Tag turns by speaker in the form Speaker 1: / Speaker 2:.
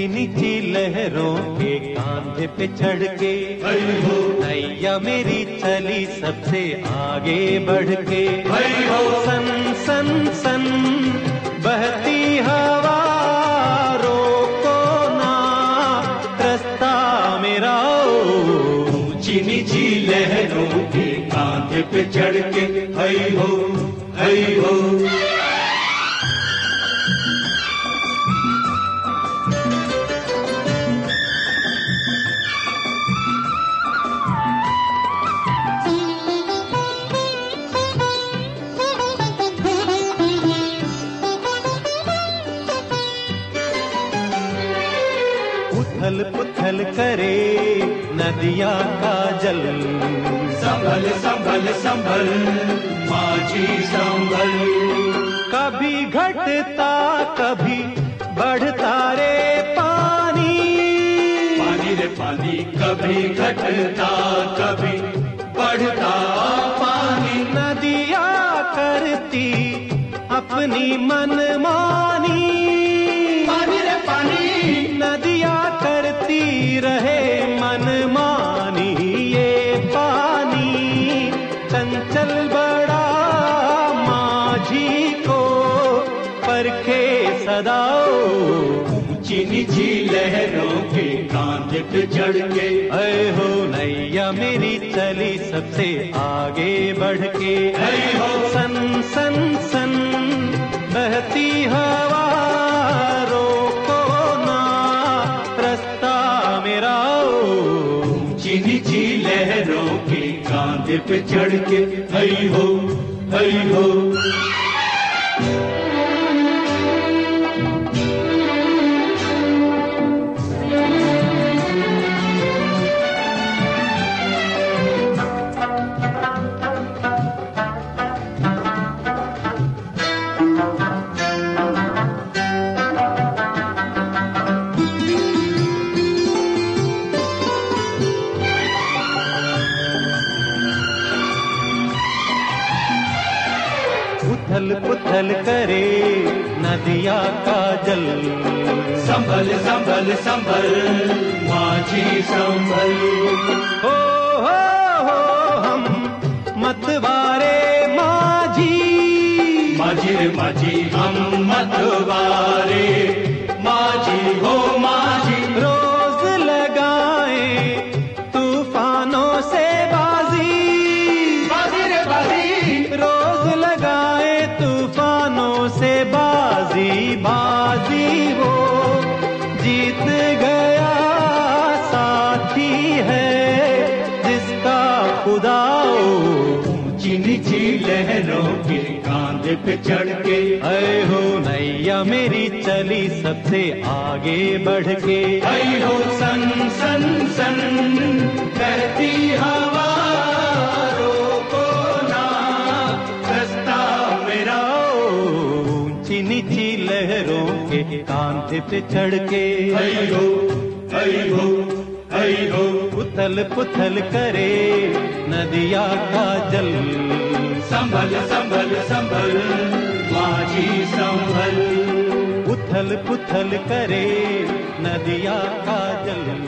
Speaker 1: ऊंची नीची लहरों के कांधे पे चढ़ के नैया मेरी चली सबसे आगे बढ़ के। सन सन सन बहती हवा रोको ना रास्ता मेरा।
Speaker 2: ऊंची नीची लहरों के कांधे पे चढ़ के हई हो हई हो।
Speaker 1: उथल पुथल करे नदिया का जल।
Speaker 2: संभल संभल संभल माझी संभल।
Speaker 1: कभी घटता कभी बढ़ता रे पानी।
Speaker 2: पानी रे पानी कभी घटता कभी बढ़ता पानी।
Speaker 1: नदिया करती अपनी मनमानी।
Speaker 2: पानी रे पानी
Speaker 1: नदिया करती रहे मनमानी। ये पानी चंचल बड़ा माझी को परखे सदा।
Speaker 2: ऊंची नीची लहरों के कांधे पे चढ़ के
Speaker 1: ऐ हो नैया मेरी चली सबसे आगे बढ़ के।
Speaker 2: ऐ हो
Speaker 1: सन सन सन बहती हवा रोको ना रास्ता मेरा।
Speaker 2: ऊंची नीची लहरों के कांधे पे चढ़ के हई हो हई हो।
Speaker 1: उथल पुथल करे नदिया का जल।
Speaker 2: संभल संभल संभल माझी संभल।
Speaker 1: हो हम मतवारे माझी।
Speaker 2: माझी रे माझी हम मतवारे माझी हो माझी।
Speaker 1: रोज लगाए तूफानों से बाजी।
Speaker 2: बाजी रे बाजी
Speaker 1: रोज लगाए तूफानों से बाजी। बाजी वो जीत गया साथी है जिसका खुदा।
Speaker 2: ऊंची नीची लहरों के कांधे पे चढ़ के
Speaker 1: ऐ हो नैया मेरी चली सबसे आगे बढ़ के।
Speaker 2: ऐ हो सन सन सन बहती हवा रोको ना रास्ता मेरा।
Speaker 1: ऊंची नीची लहरों के कांधे पे चढ़ के
Speaker 2: ऐ हो ऐ हो ऐ हो।
Speaker 1: उथल पुथल करे नदिया का जल।
Speaker 2: संभल संभल संभल माझी संभल।
Speaker 1: उथल पुथल करे नदिया का जल।